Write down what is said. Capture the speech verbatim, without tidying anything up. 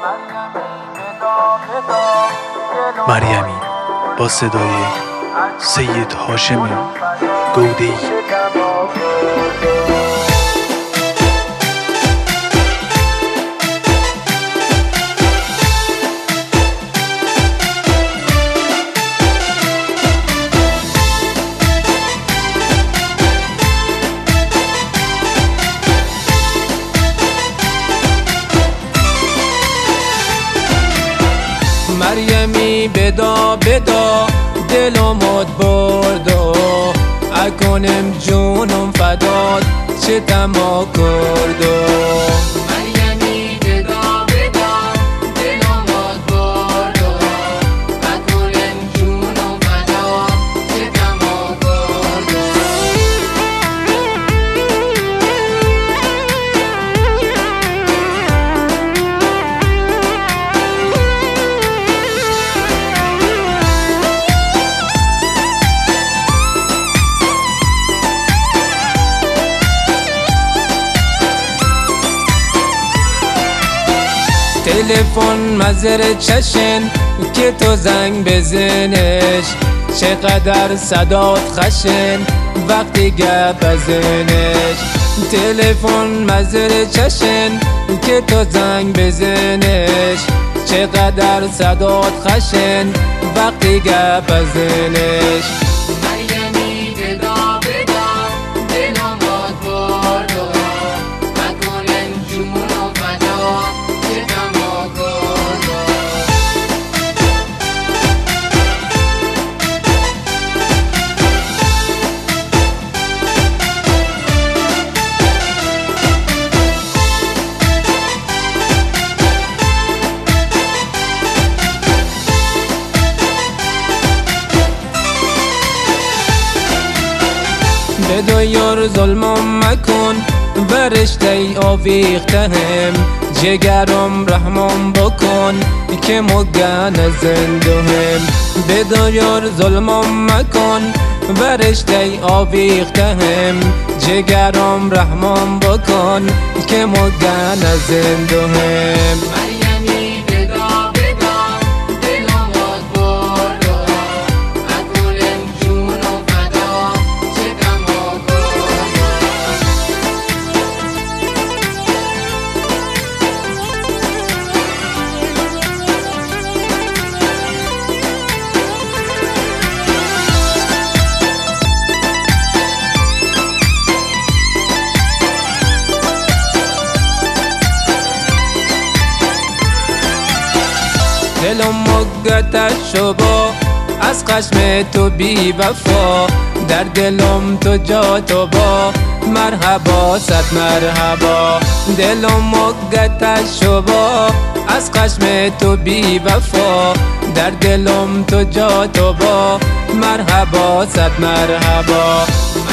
مریمی با صدای سید هاشم گوده‌ای. مریمی بدا بدا دلمت برد و اکنم جونم فداد چه تما کرد و مریمی بدا بدا دلمت برد و اکنم جونم فداد چه تما کرد تلفن مزر چشن که تو زنگ بزنش، چقدر صدات خشن وقتی گپ بزنش. تلفن مزر چشن که تو زنگ بزنش، چقدر صدات خشن وقتی گپ بزنش. مریمی بدا بدا دلمت برد و اکنم جونم فداد چه تما کرد به دو یار ظلمم مکن و رشته آویختهم، جگرم رحمم بکن که مگن زندهم. به دو یار ظلمم مکن و رشته آویختهم، جگرم رحمم بکن که مگن زندهم. مریمی بدا بدا دلمت برد و اکنم جونم فداد چه تما کرد دلم مگتش شبا از خشم تو بی وفا، در دلم تو جا تو با مرحبا صد مرحبا. دلم مگتش شبا از خشم تو بی وفا، در دلم تو جا تو با مرحبا صد مرحبا.